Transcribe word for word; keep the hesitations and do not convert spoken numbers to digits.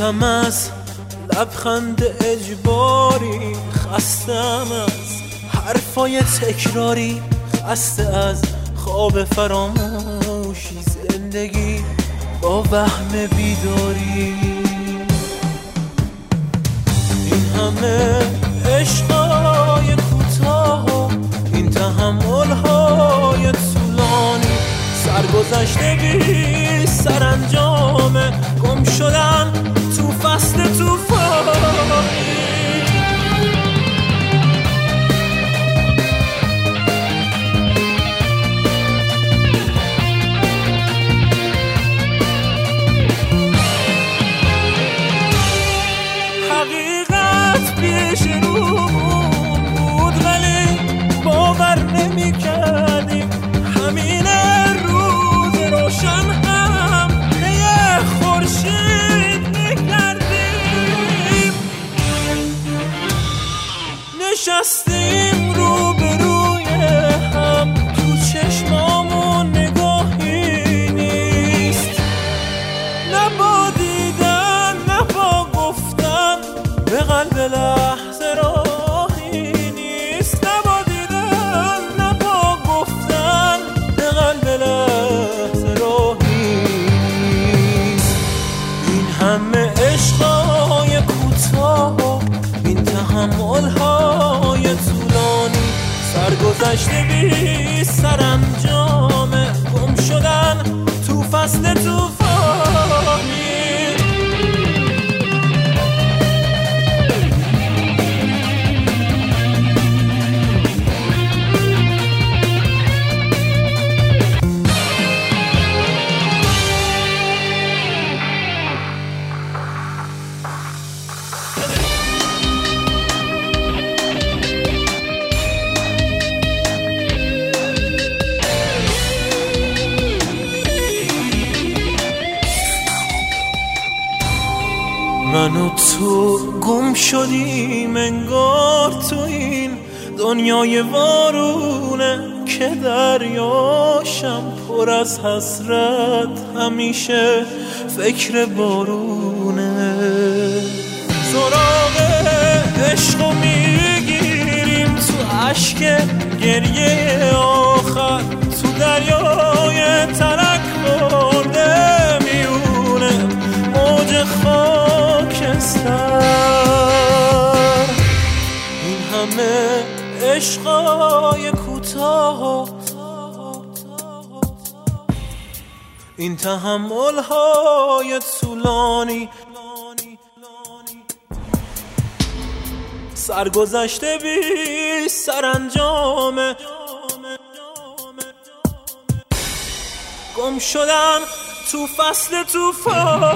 خستم از لبخند اجباری، خستم از حرفای تکراری، خسته از خواب فراموشی، زندگی با وهم بیداری. این همه عشقای کوتاه، این تحمل‌های طولانی، سرگذشته بی سرانجامه، گم شدن تو فصل طوفانی. حقیقت پیش رومون بود ولی باور نمی کردیم، همین روز روشن هم یه خورشید نکردیم. نشستیم رو به روی هم، تو چشمامون نگاهی نیست، نه با دیدن نه با گفتن به قلب لحظه راهی نیست، نه با دیدن نه با گفتن به قلب لحظه راهی نیست. این همه عشقای کوتاه، این تحمل‌های طولانی، سرگذشته بی سرانجامه، گم شدن تو فصل طوفانی. من و تو گم شدیم انگار تو این دنیای وارونه، که دریاشم پر از حسرت، همیشه فکر بارونه. سراغ عشقو میگیریم تو اشک گریه آخر، تو دریای ترک خورده میونه موج خاکستر. این همه عشقای کوتاه، این تحمل‌های طولانی، سرگذشته بی سرانجامه، گم شدن تو فصل طوفان.